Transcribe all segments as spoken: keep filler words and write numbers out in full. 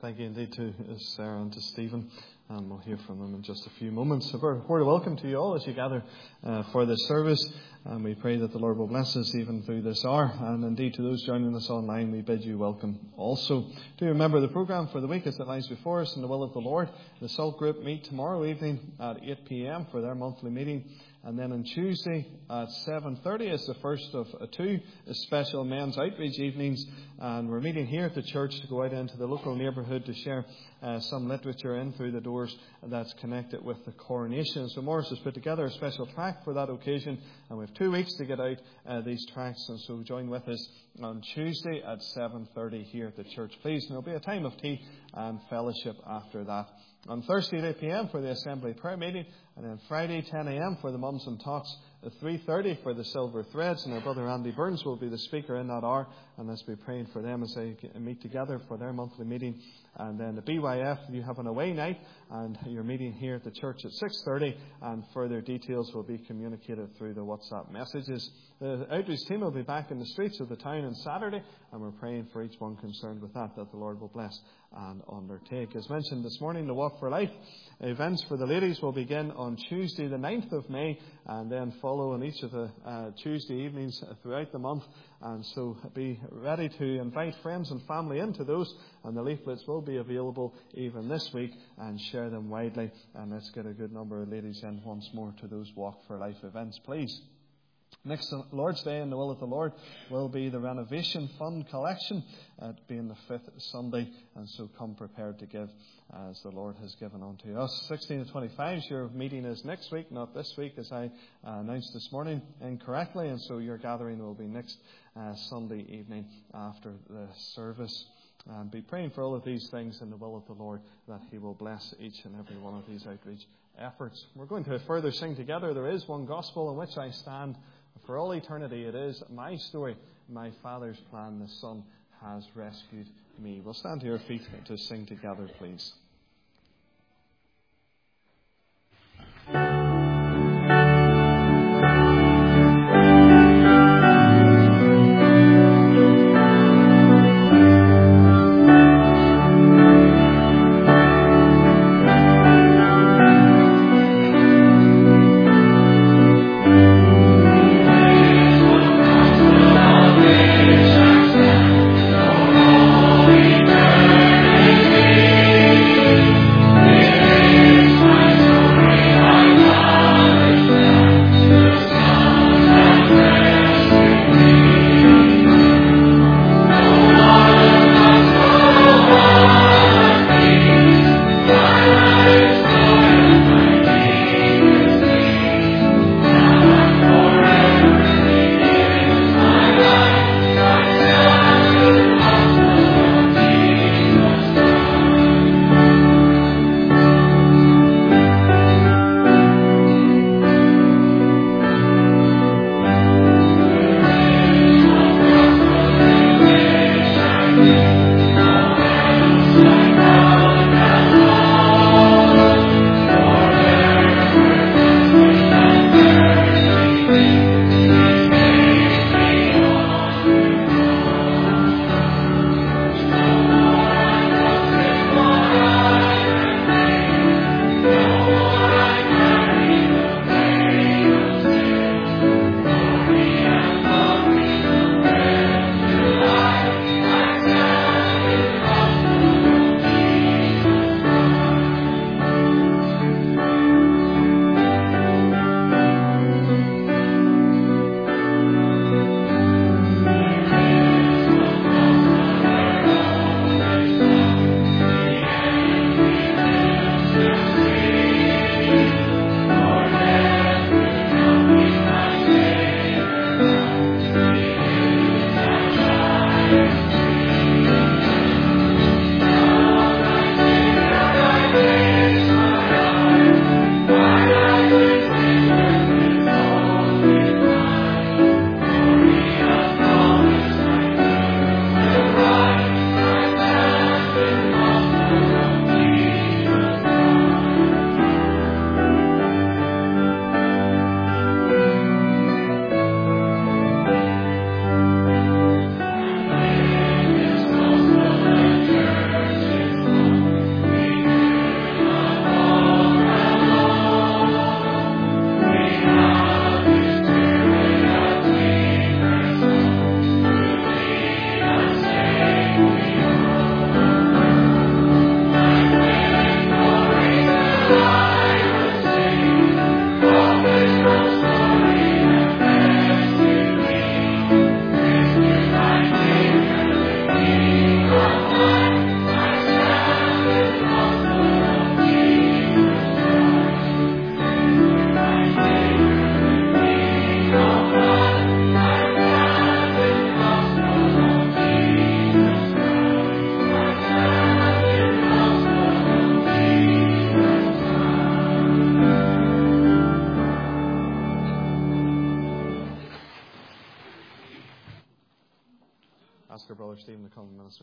Thank you indeed to Sarah and to Stephen. And we'll hear from them in just a few moments. A word of welcome to you all as you gather uh, for this service. And we pray that the Lord will bless us even through this hour. And indeed to those joining us online, we bid you welcome also. Do remember the programme for the week as it lies before us in the will of the Lord. The Salt Group meet tomorrow evening at eight p.m. for their monthly meeting. And then on Tuesday at seven thirty is the first of two special men's outreach evenings. And we're meeting here at the church to go out into the local neighbourhood to share uh, some literature in through the doors that's connected with the coronation. So Morris has put together a special tract for that occasion. And we have two weeks to get out uh, these tracts. And so join with us on Tuesday at seven thirty here at the church, please. And there'll be a time of tea and fellowship after that. On Thursday at eight p.m. for the Assembly Prayer Meeting, and then Friday ten a.m. for the Mums and Tots, at three thirty for the Silver Threads, and our brother Andy Burns will be the speaker in that hour, and let's be praying for them as they meet together for their monthly meeting. And then the B Y F, you have an away night, and you're meeting here at the church at six thirty, and further details will be communicated through the WhatsApp messages. The outreach team will be back in the streets of the town on Saturday, and we're praying for each one concerned with that, that the Lord will bless and undertake. As mentioned this morning, the Walk for Life events for the ladies will begin on Tuesday the ninth of May, and then follow on each of the uh, Tuesday evenings throughout the month. And so be ready to invite friends and family into those, and the leaflets will be available even this week, and share them widely, and let's get a good number of ladies in once more to those Walk for Life events, please. Next Lord's Day in the will of the Lord will be the Renovation Fund collection, uh, being the fifth Sunday, and so come prepared to give as the Lord has given unto us. sixteen to twenty-five, your meeting is next week, not this week, as I uh, announced this morning incorrectly, and so your gathering will be next uh, Sunday evening after the service. And be praying for all of these things in the will of the Lord, that He will bless each and every one of these outreach efforts. We're going to further sing together, There Is One Gospel in Which I Stand. For all eternity, it is my story, my Father's plan. The Son has rescued me. We'll stand to your feet to sing together, please. Thank you.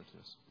to us.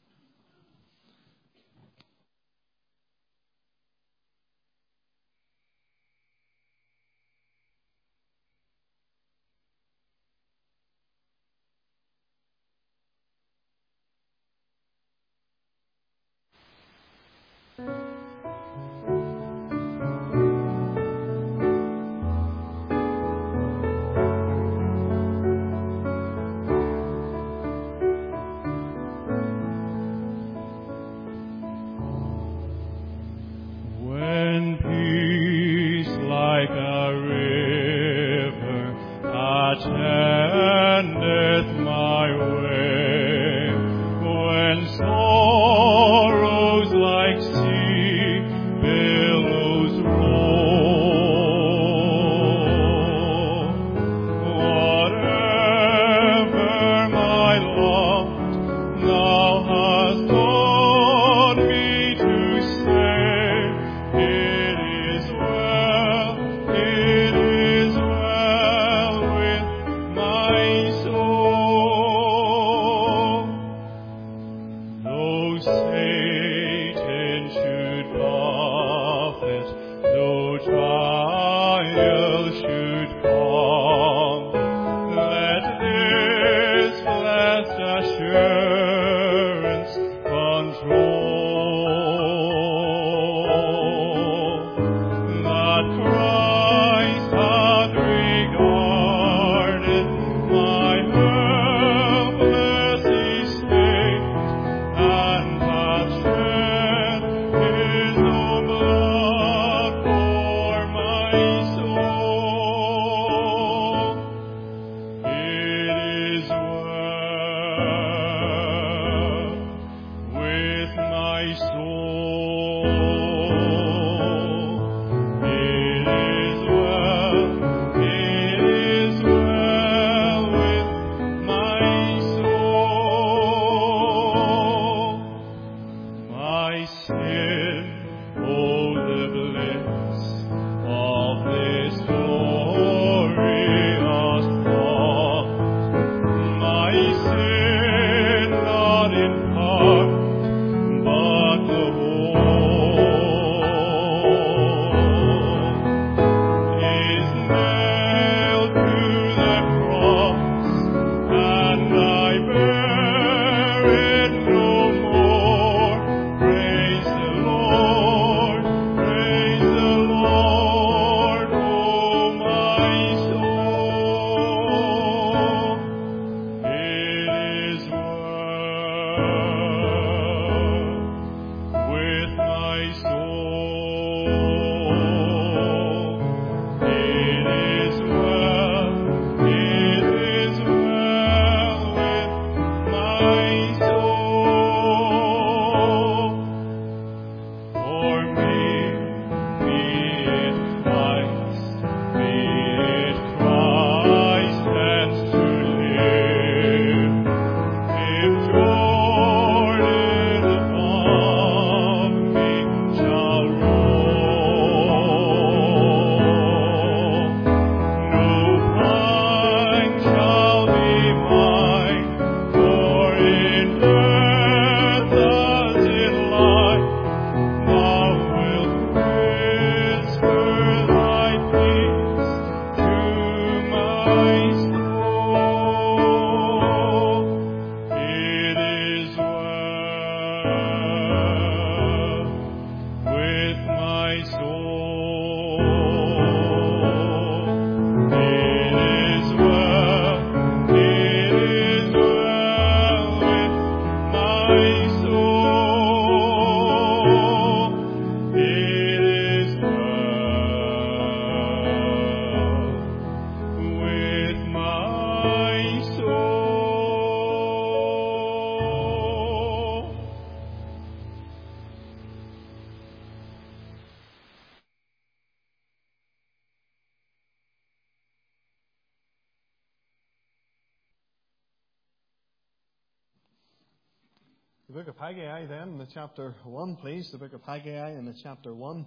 The book of Haggai then, in the chapter one, please. The book of Haggai in the chapter one.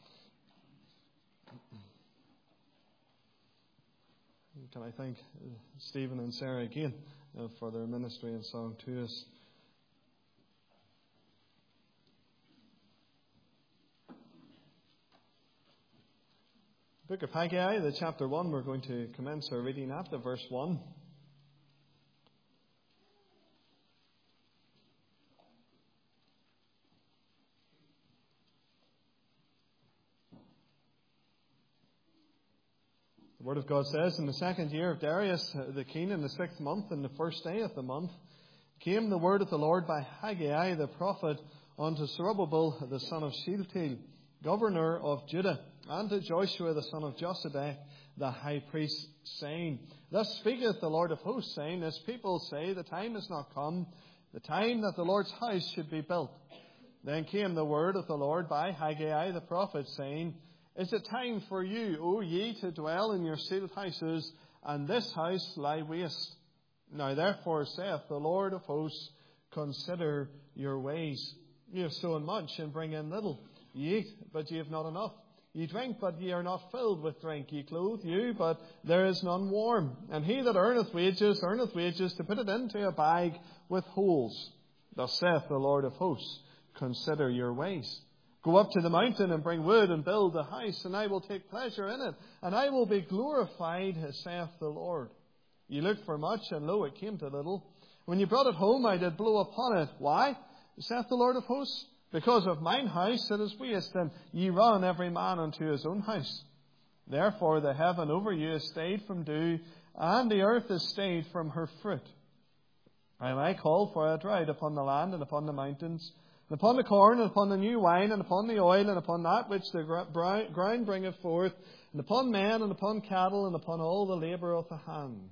Can I thank Stephen and Sarah again uh, for their ministry and song to us Book of Haggai, the chapter one, we're going to commence our reading at the verse one. The Word of God says, in the second year of Darius the king, in the sixth month, in the first day of the month, came the word of the Lord by Haggai the prophet unto Zerubbabel the son of Shealtiel, governor of Judah, and to Joshua the son of Josedech, the high priest, saying, Thus speaketh the Lord of hosts, saying, This people say, The time is not come, the time that the Lord's house should be built. Then came the word of the Lord by Haggai the prophet, saying, Is it time for you, O ye, to dwell in your sealed houses, and this house lie waste? Now therefore saith the Lord of hosts, Consider your ways. Ye have sown much, and bring in little. Ye eat, but ye have not enough. Ye drink, but ye are not filled with drink. Ye clothe you, but there is none warm. And he that earneth wages, earneth wages to put it into a bag with holes. Thus saith the Lord of hosts, Consider your ways. Go up to the mountain and bring wood and build a house, and I will take pleasure in it, and I will be glorified, saith the Lord. Ye looked for much, and lo, it came to little. When ye brought it home, I did blow upon it. Why? Saith the Lord of hosts. Because of mine house it is waste, and ye run every man unto his own house. Therefore the heaven over you is stayed from dew, and the earth is stayed from her fruit. And I call for a drought upon the land and upon the mountains, and upon the corn, and upon the new wine, and upon the oil, and upon that which the ground bringeth forth, and upon men, and upon cattle, and upon all the labour of the hands.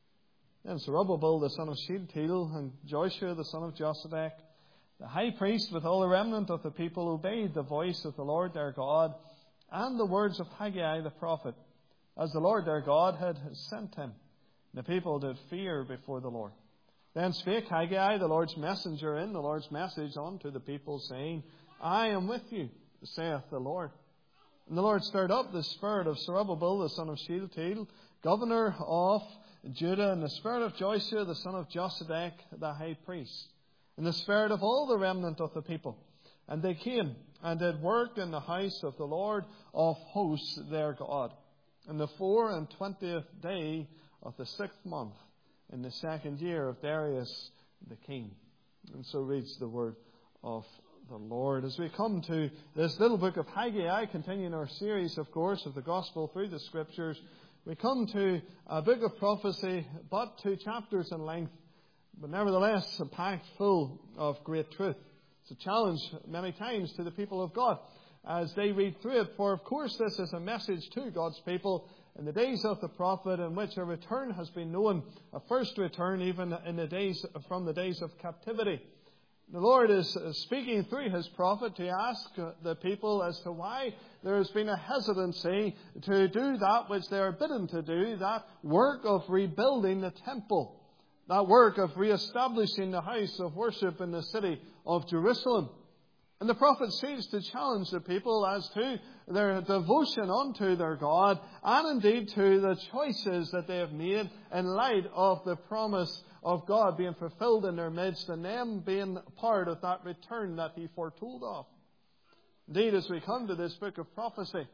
Then Zerubbabel the son of Shealtiel, and Joshua the son of Josedech, the high priest with all the remnant of the people, obeyed the voice of the Lord their God, and the words of Haggai the prophet, as the Lord their God had sent him. The people did fear before the Lord. Then spake Haggai, the Lord's messenger, in the Lord's message unto the people, saying, I am with you, saith the Lord. And the Lord stirred up the spirit of Zerubbabel, the son of Shealtiel, governor of Judah, and the spirit of Joshua, the son of Josedech, the high priest, and the spirit of all the remnant of the people. And they came and did work in the house of the Lord of hosts their God, in the four and twentieth day of the sixth month, in the second year of Darius the king. And so reads the word of the Lord. As we come to this little book of Haggai, continuing our series, of course, of the gospel through the scriptures, we come to a book of prophecy, but two chapters in length, but nevertheless packed full of great truth. It's a challenge many times to the people of God as they read through it. For of course this is a message to God's people in the days of the prophet, in which a return has been known, a first return even in the days from the days of captivity. The Lord is speaking through his prophet to ask the people as to why there has been a hesitancy to do that which they are bidden to do, that work of rebuilding the temple, that work of re-establishing the house of worship in the city of Jerusalem. And the prophet seeks to challenge the people as to their devotion unto their God, and indeed to the choices that they have made in light of the promise of God being fulfilled in their midst, and them being part of that return that he foretold of. Indeed, as we come to this book of prophecy,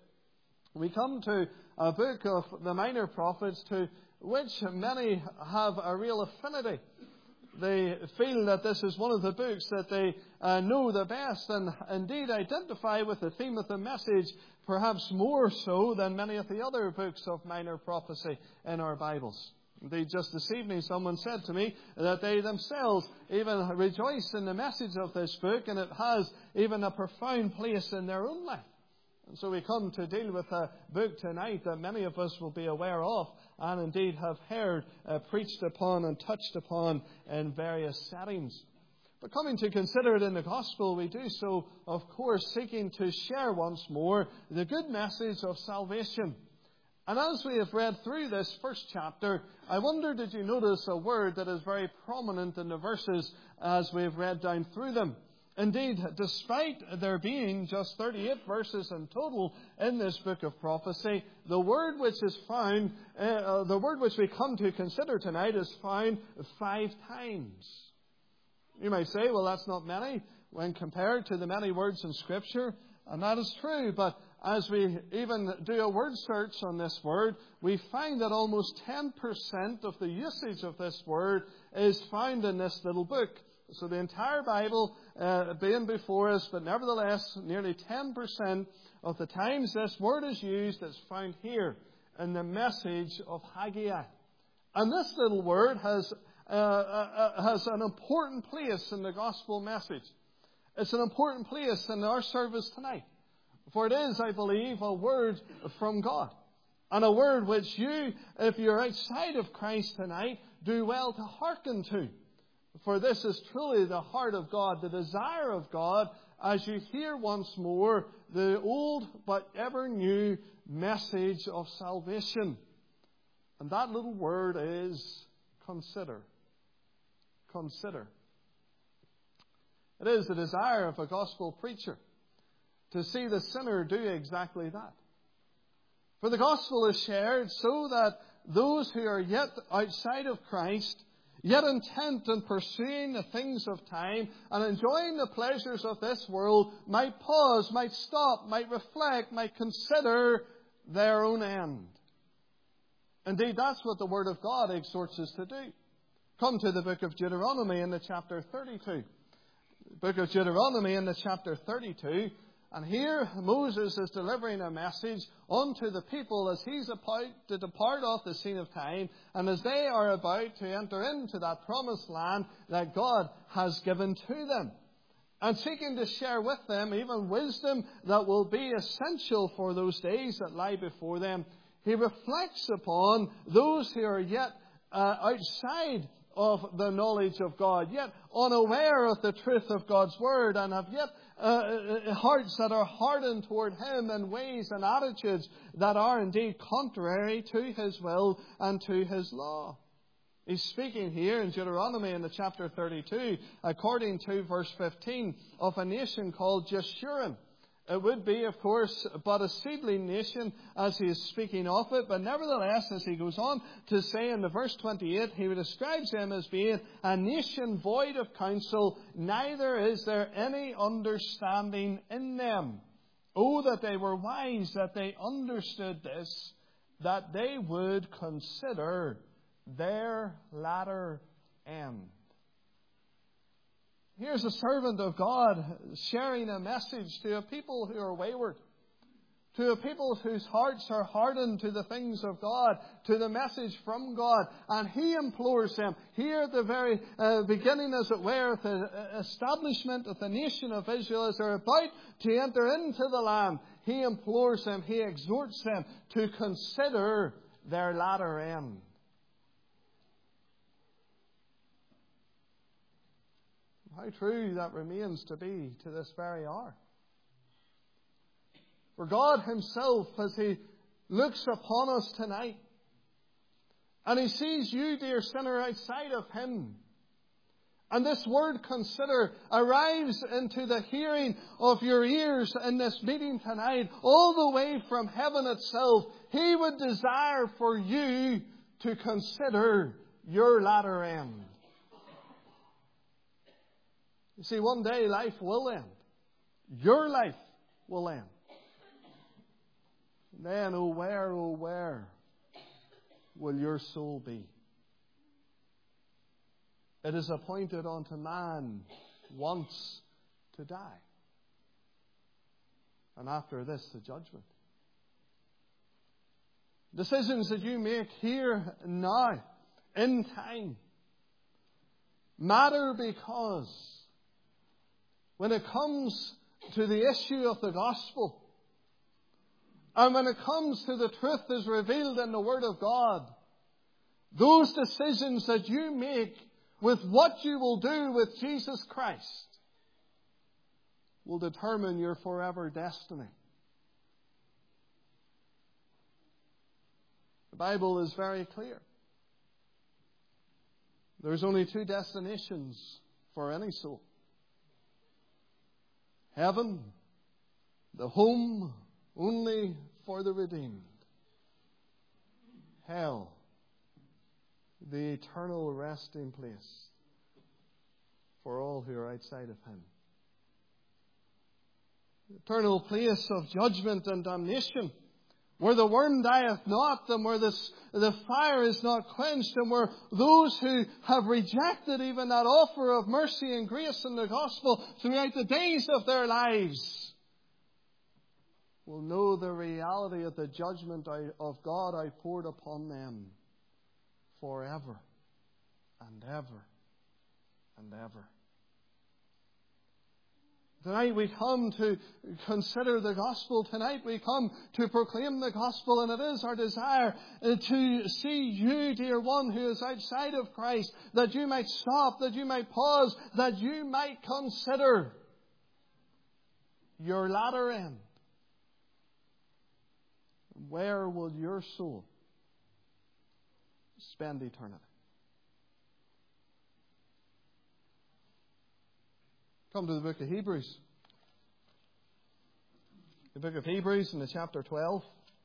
we come to a book of the minor prophets to which many have a real affinity. They feel that this is one of the books that they uh, know the best, and indeed identify with the theme of the message perhaps more so than many of the other books of minor prophecy in our Bibles. Indeed, just this evening someone said to me that they themselves even rejoice in the message of this book, and it has even a profound place in their own life. And so we come to deal with a book tonight that many of us will be aware of, and indeed have heard uh, preached upon and touched upon in various settings. But coming to consider it in the gospel, we do so, of course, seeking to share once more the good message of salvation. And as we have read through this first chapter, I wonder, did you notice a word that is very prominent in the verses as we have read down through them? Indeed, despite there being just thirty-eight verses in total in this book of prophecy, the word which is found, uh, the word which we come to consider tonight is found five times. You may say, well, that's not many when compared to the many words in Scripture. And that is true, but as we even do a word search on this word, we find that almost ten percent of the usage of this word is found in this little book. So the entire Bible uh, being before us, but nevertheless, nearly ten percent of the times this word is used is found here in the message of Haggai. And this little word has, uh, uh, has an important place in the gospel message. It's an important place in our service tonight. For it is, I believe, a word from God. And a word which you, if you're outside of Christ tonight, do well to hearken to. For this is truly the heart of God, the desire of God, as you hear once more the old but ever new message of salvation. And that little word is consider. Consider. It is the desire of a gospel preacher to see the sinner do exactly that. For the gospel is shared so that those who are yet outside of Christ, yet intent in pursuing the things of time and enjoying the pleasures of this world, might pause, might stop, might reflect, might consider their own end. Indeed, that's what the Word of God exhorts us to do. Come to the book of Deuteronomy in the chapter thirty-two. The book of Deuteronomy in the chapter thirty-two. And here Moses is delivering a message unto the people as he's about to depart off the scene of time, and as they are about to enter into that promised land that God has given to them. And seeking to share with them even wisdom that will be essential for those days that lie before them, he reflects upon those who are yet uh, outside of the knowledge of God, yet unaware of the truth of God's Word, and have yet uh, hearts that are hardened toward Him in ways and attitudes that are indeed contrary to His will and to His law. He's speaking here in Deuteronomy in the chapter thirty-two, according to verse fifteen, of a nation called Jeshurun. It would be, of course, but a seedling nation as he is speaking of it. But nevertheless, as he goes on to say in the verse twenty-eight, he describes them as being a nation void of counsel, neither is there any understanding in them. Oh, that they were wise, that they understood this, that they would consider their latter end. Here's a servant of God sharing a message to a people who are wayward, to a people whose hearts are hardened to the things of God, to the message from God. And he implores them, here at the very uh, beginning, as it were, of the establishment of the nation of Israel, as they're about to enter into the land, he implores them, he exhorts them to consider their latter end. How true that remains to be to this very hour. For God Himself, as He looks upon us tonight, and He sees you, dear sinner, outside of Him, and this word consider arrives into the hearing of your ears in this meeting tonight, all the way from heaven itself, He would desire for you to consider your latter end. You see, one day life will end. Your life will end. Then, oh where, oh where will your soul be? It is appointed unto man once to die. And after this, the judgment. Decisions that you make here and now, in time, matter because when it comes to the issue of the gospel, and when it comes to the truth as revealed in the Word of God, those decisions that you make with what you will do with Jesus Christ will determine your forever destiny. The Bible is very clear. There's only two destinations for any soul. Heaven, the home only for the redeemed. Hell, the eternal resting place for all who are outside of Him. eternal place of judgment and damnation, where the worm dieth not, and where this, the fire is not quenched, and where those who have rejected even that offer of mercy and grace in the gospel throughout the days of their lives will know the reality of the judgment of God outpoured upon them forever and ever and ever. Tonight we come to consider the gospel. Tonight we come to proclaim the gospel. And it is our desire to see you, dear one, who is outside of Christ, that you might stop, that you might pause, that you might consider your latter end. Where will your soul spend eternity? Come to the book of Hebrews. The book of Hebrews in the chapter twelve.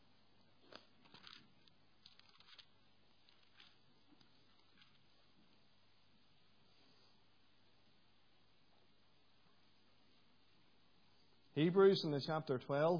Hebrews in the chapter twelve.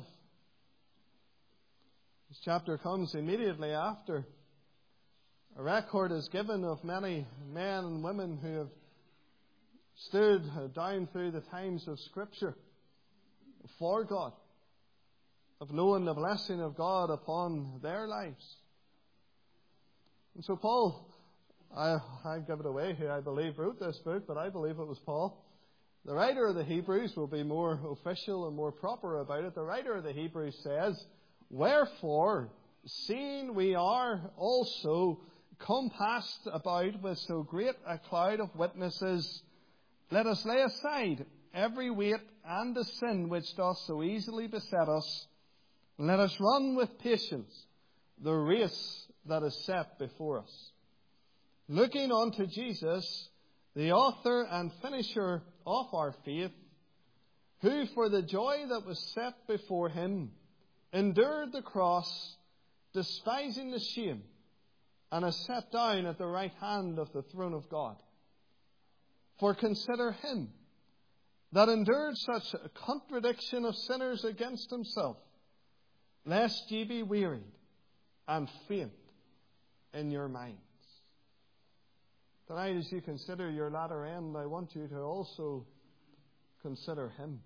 This chapter comes immediately after a record is given of many men and women who have stood down through the times of Scripture for God, of knowing the blessing of God upon their lives. And so Paul, I, I give it away who I believe wrote this book, but I believe it was Paul. The writer of the Hebrews will be more official and more proper about it. The writer of the Hebrews says, "Wherefore, seeing we are also compassed about with so great a cloud of witnesses, let us lay aside every weight and the sin which doth so easily beset us, and let us run with patience the race that is set before us, looking unto Jesus, the author and finisher of our faith, who for the joy that was set before him endured the cross, despising the shame, and is set down at the right hand of the throne of God. For consider him that endured such a contradiction of sinners against himself, lest ye be wearied and faint in your minds." Tonight, as you consider your latter end, I want you to also consider him.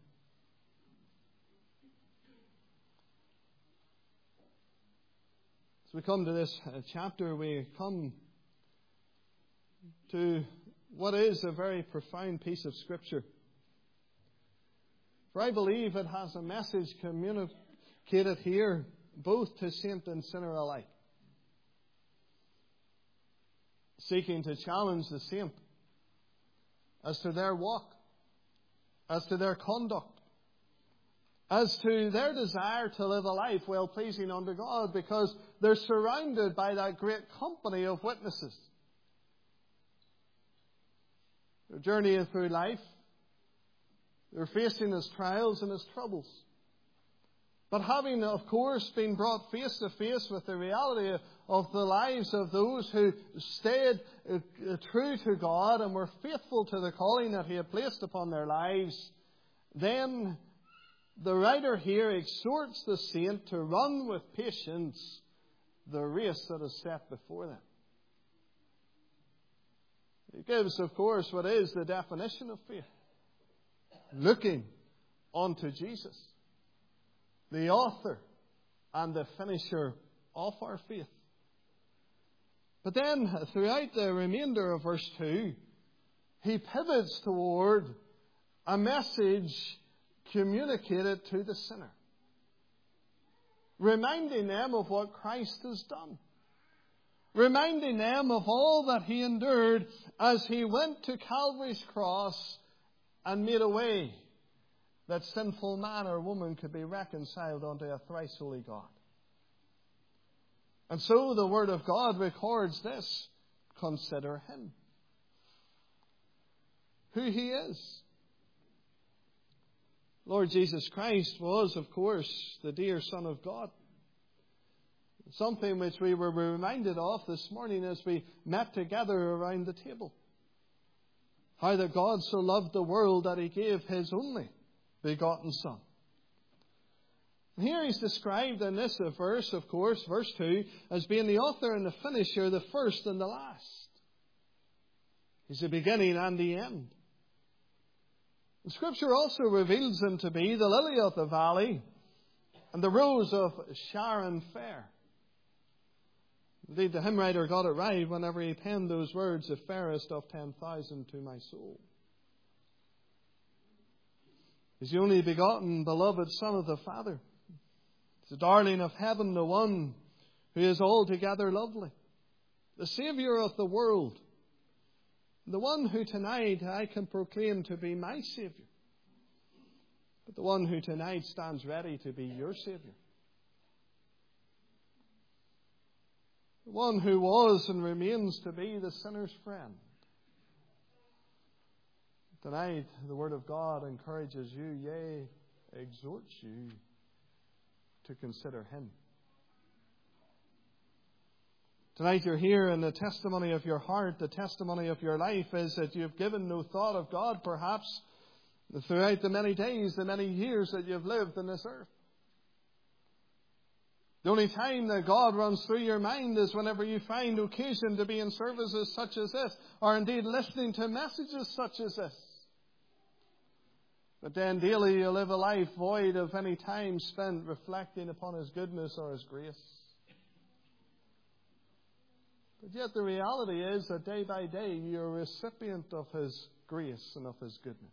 As we come to this chapter, we come to what is a very profound piece of Scripture. For I believe it has a message communicated here, both to saint and sinner alike, seeking to challenge the saint as to their walk, as to their conduct, as to their desire to live a life well-pleasing unto God, because they're surrounded by that great company of witnesses. They're journeying through life. They're facing his trials and his troubles. But having, of course, been brought face to face with the reality of the lives of those who stayed true to God and were faithful to the calling that he had placed upon their lives, then the writer here exhorts the saint to run with patience the race that is set before them. He gives, of course, what is the definition of faith. Looking unto Jesus, the author and the finisher of our faith. But then, throughout the remainder of verse two, he pivots toward a message communicated to the sinner, reminding them of what Christ has done, reminding them of all that he endured as he went to Calvary's cross and made a way that sinful man or woman could be reconciled unto a thrice holy God. And so the Word of God records this: consider him, who he is. Lord Jesus Christ was, of course, the dear Son of God. Something which we were reminded of this morning as we met together around the table. How that God so loved the world that he gave his only begotten Son, Here he's described in this verse, of course, verse two, as being the author and the finisher, the first and the last. He's the beginning and the end. And Scripture also reveals him to be the lily of the valley and the rose of Sharon fair. Indeed, the hymn writer got it right whenever he penned those words, the fairest of ten thousand to my soul. He's the only begotten, beloved Son of the Father. He's the darling of heaven, the one who is altogether lovely. The Saviour of the world. The one who tonight I can proclaim to be my Saviour. But the one who tonight stands ready to be your Saviour. The one who was and remains to be the sinner's friend. Tonight, the Word of God encourages you, yea, exhorts you to consider Him. Tonight you're here and the testimony of your heart, the testimony of your life is that you've given no thought of God perhaps throughout the many days, the many years that you've lived on this earth. The only time that God runs through your mind is whenever you find occasion to be in services such as this, or indeed listening to messages such as this. But then daily you live a life void of any time spent reflecting upon His goodness or His grace. But yet the reality is that day by day you're a recipient of His grace and of His goodness.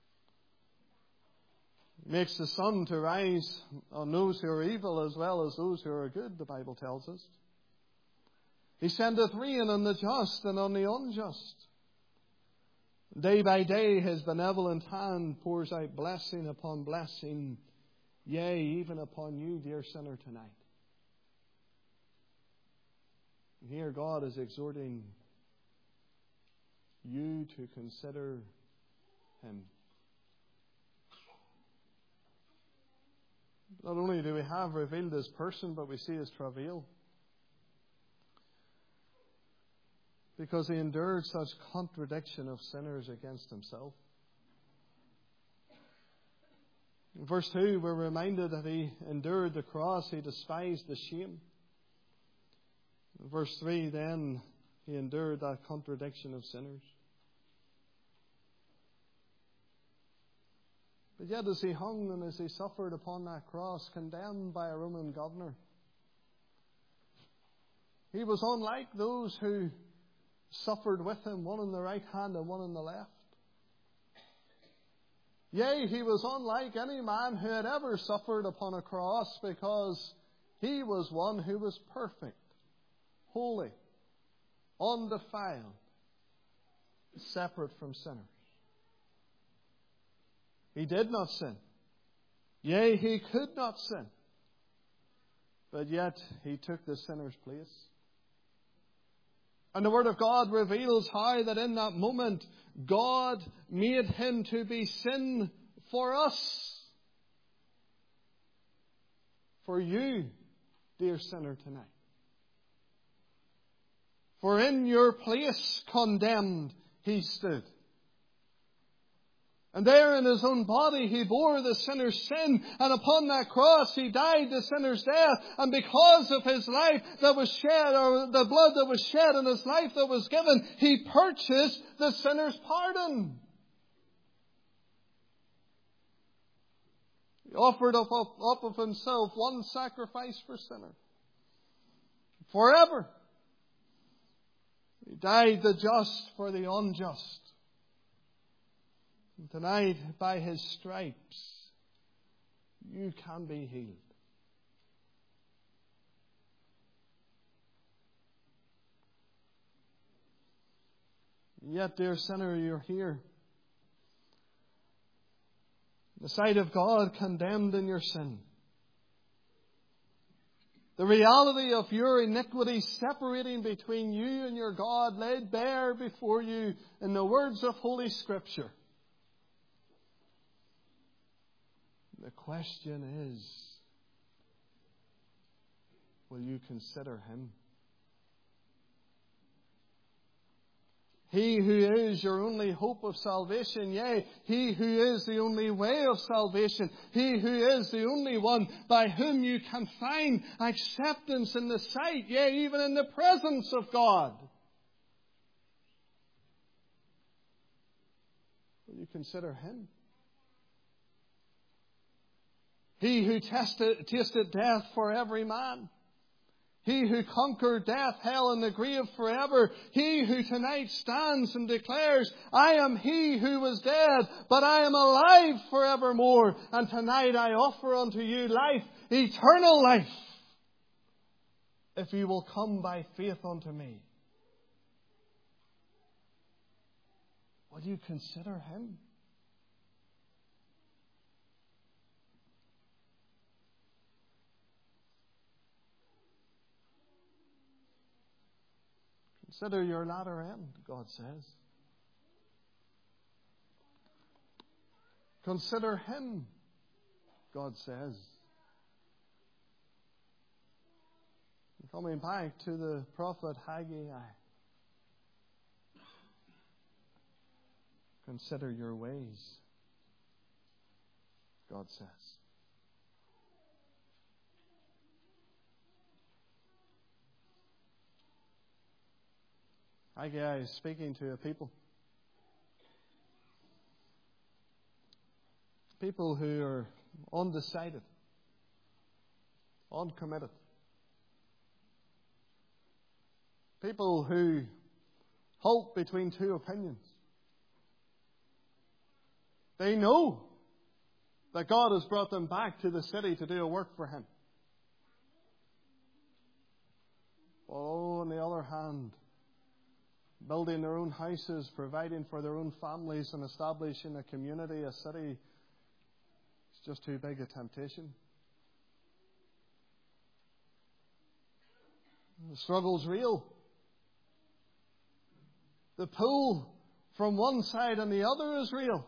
He makes the sun to rise on those who are evil as well as those who are good, the Bible tells us. He sendeth rain on the just and on the unjust. Day by day His benevolent hand pours out blessing upon blessing, yea, even upon you, dear sinner, tonight. And here God is exhorting you to consider Him. Not only do we have revealed His person, but we see His travail. Because He endured such contradiction of sinners against Himself. In verse two, we're reminded that He endured the cross, He despised the shame. In verse three, then, He endured that contradiction of sinners. But yet as He hung and as He suffered upon that cross, condemned by a Roman governor, He was unlike those who suffered with Him, one on the right hand and one on the left. Yea, He was unlike any man who had ever suffered upon a cross, because He was one who was perfect, holy, undefiled, separate from sinners. He did not sin. Yea, He could not sin. But yet He took the sinner's place. And the Word of God reveals how that in that moment God made Him to be sin for us. For you, dear sinner, tonight. For in your place condemned He stood. And there in His own body He bore the sinner's sin. And upon that cross He died the sinner's death. And because of His life that was shed, or the blood that was shed and His life that was given, He purchased the sinner's pardon. He offered up, up, up of Himself one sacrifice for sinners. Forever. He died the just for the unjust. And tonight, by His stripes, you can be healed. Yet, dear sinner, you're here. In the sight of God, condemned in your sin. The reality of your iniquity separating between you and your God laid bare before you in the words of Holy Scripture. The question is, will you consider Him? He who is your only hope of salvation, yea, He who is the only way of salvation, He who is the only one by whom you can find acceptance in the sight, yea, even in the presence of God. Will you consider Him? He who tested, tasted death for every man. He who conquered death, hell, and the grave forever. He who tonight stands and declares, I am He who was dead, but I am alive forevermore. And tonight I offer unto you life, eternal life, if you will come by faith unto me. Will you consider Him? Consider your latter end, God says. Consider Him, God says. Coming back to the prophet Haggai. Consider your ways, God says. Haggai is speaking to a people. People who are undecided, uncommitted. People who halt between two opinions. They know that God has brought them back to the city to do a work for Him. Oh, on the other hand, building their own houses, providing for their own families, and establishing a community, a city, it's just too big a temptation. The struggle's real. The pull from one side and the other is real.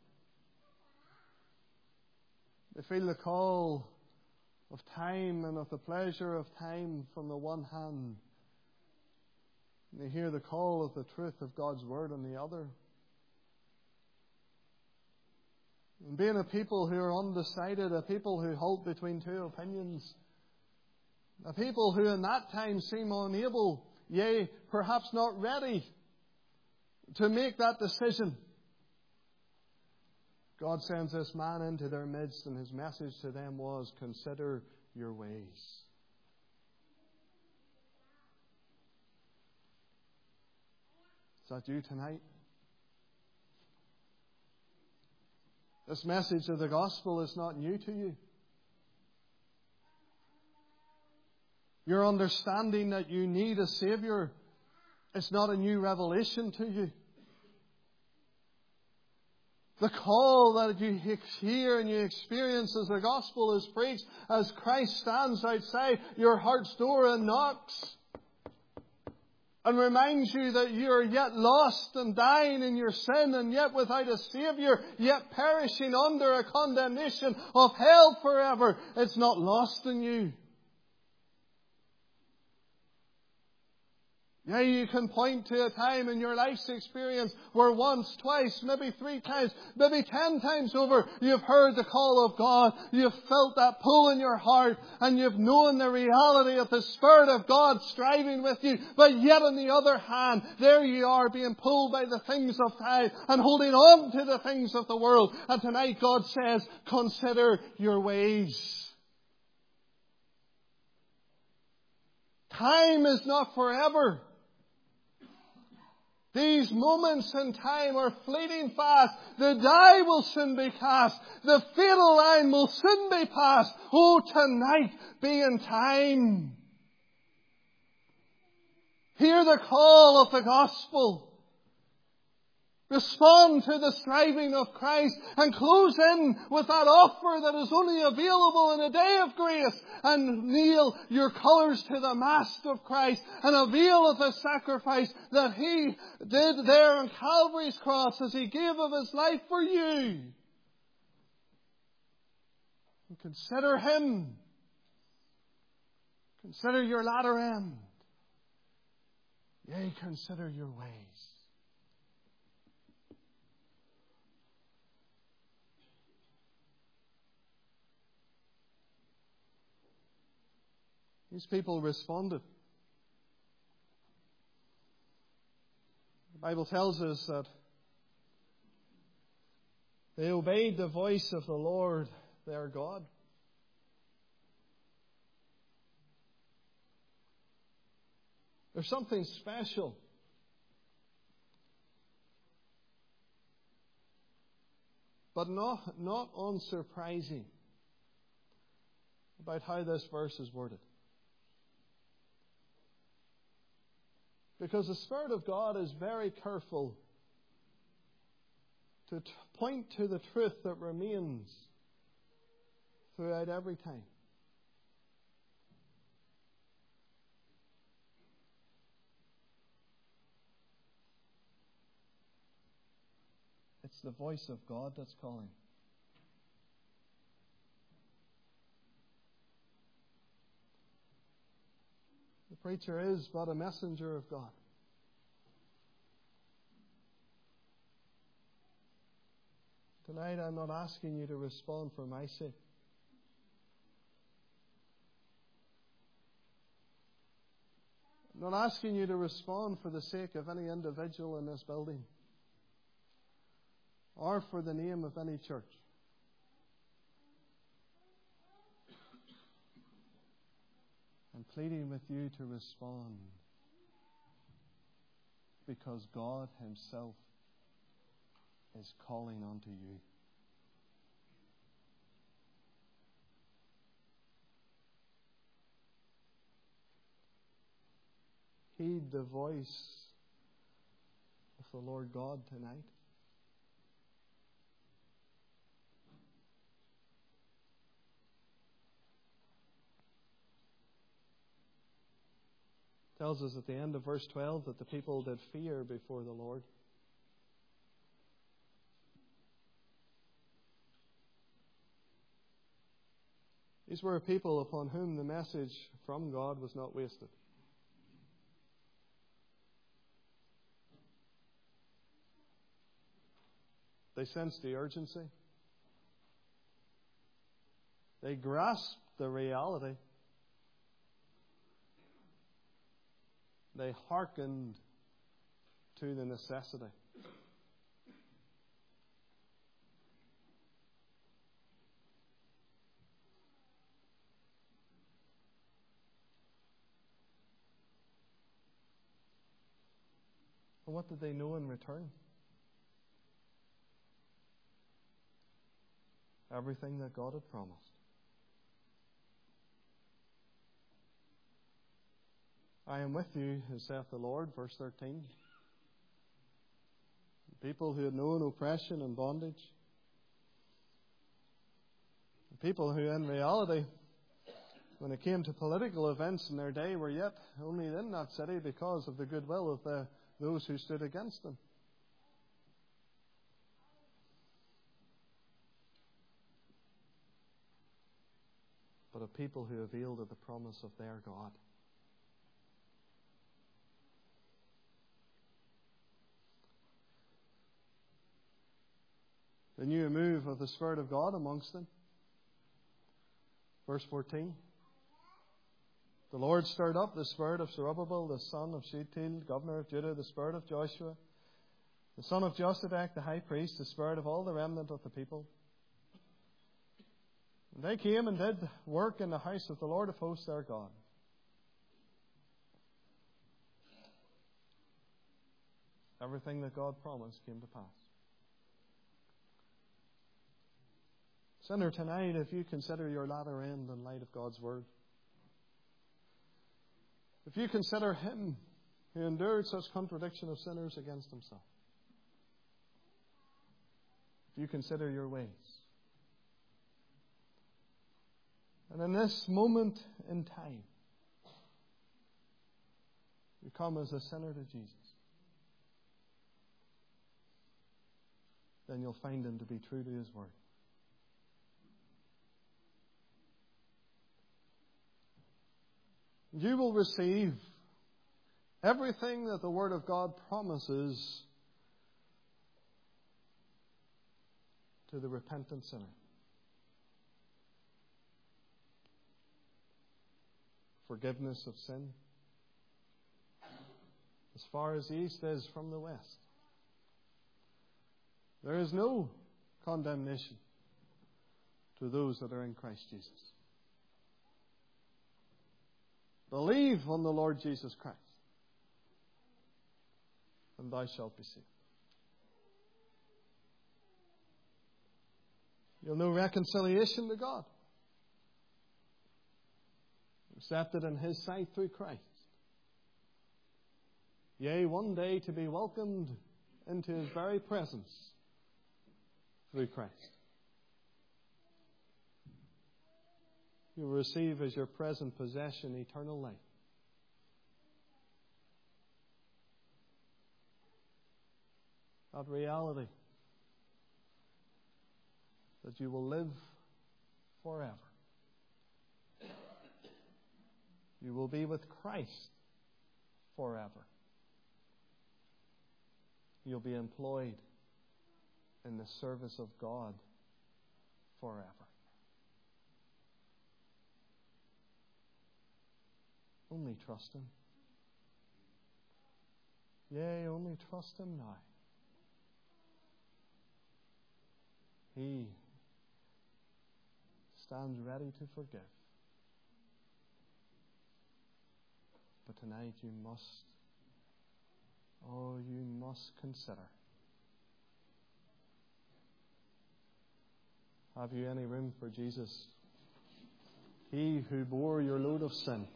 They feel the call of time and of the pleasure of time from the one hand. And they hear the call of the truth of God's Word on the other. And being a people who are undecided, a people who halt between two opinions, a people who in that time seem unable, yea, perhaps not ready to make that decision, God sends this man into their midst, and His message to them was, consider your ways. Is that you tonight? This message of the gospel is not new to you. Your understanding that you need a Savior is not a new revelation to you. The call that you hear and you experience as the gospel is preached, as Christ stands outside your heart's door and knocks, and reminds you that you are yet lost and dying in your sin, and yet without a Saviour, yet perishing under a condemnation of hell forever. It's not lost in you. Yeah, you can point to a time in your life's experience where once, twice, maybe three times, maybe ten times over, you've heard the call of God. You've felt that pull in your heart, and you've known the reality of the Spirit of God striving with you. But yet on the other hand, there you are being pulled by the things of time and holding on to the things of the world. And tonight God says, consider your ways. Time is not forever. These moments in time are fleeting fast. The die will soon be cast. The fatal line will soon be passed. Oh, tonight be in time. Hear the call of the gospel. Respond to the striving of Christ and close in with that offer that is only available in a day of grace, and nail your colours to the mast of Christ and avail of the sacrifice that He did there on Calvary's cross as He gave of His life for you. And consider Him. Consider your latter end. Yea, consider your ways. These people responded. The Bible tells us that they obeyed the voice of the Lord their God. There's something special but not, not unsurprising about how this verse is worded. Because the Spirit of God is very careful to t- point to the truth that remains throughout every time. It's the voice of God that's calling. The preacher is but a messenger of God. Tonight I'm not asking you to respond for my sake. I'm not asking you to respond for the sake of any individual in this building or for the name of any church. I'm pleading with you to respond because God Himself is calling unto you. Heed the voice of the Lord God tonight. It tells us at the end of verse twelve that the people did fear before the Lord. These were a people upon whom the message from God was not wasted. They sensed the urgency. They grasped the reality. They hearkened to the necessity. And what did they know in return? Everything that God had promised. I am with you, as saith the Lord, verse thirteen. People who had known oppression and bondage. People who in reality, when it came to political events in their day, were yet only in that city because of the goodwill of the, those who stood against them. But a people who availed of the promise of their God. They knew a move of the Spirit of God amongst them. Verse fourteen. The Lord stirred up the spirit of Zerubbabel, the son of Shealtiel, governor of Judah, the spirit of Joshua, the son of Josedek, the high priest, the spirit of all the remnant of the people. And they came and did work in the house of the Lord of hosts their God. Everything that God promised came to pass. Sinner, tonight, if you consider your latter end in light of God's Word, if you consider Him who endured such contradiction of sinners against Himself, if you consider your ways, and in this moment in time, you come as a sinner to Jesus, then you'll find Him to be true to His Word. You will receive everything that the Word of God promises to the repentant sinner. forgiveness of sin, as far as the east is from the west. There is no condemnation to those that are in Christ Jesus. Believe on the Lord Jesus Christ, and thou shalt be saved. You'll know reconciliation to God, accepted in His sight through Christ. Yea, one day to be welcomed into His very presence through Christ. You'll receive as your present possession eternal life. That reality that you will live forever. You will be with Christ forever. You'll be employed in the service of God forever. Only trust Him. Yea, only trust Him now. He stands ready to forgive. But tonight you must, oh, you must consider. Have you any room for Jesus? He who bore your load of sin.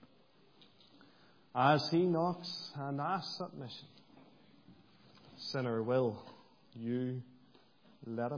As He knocks and asks admission, sinner, will you let Him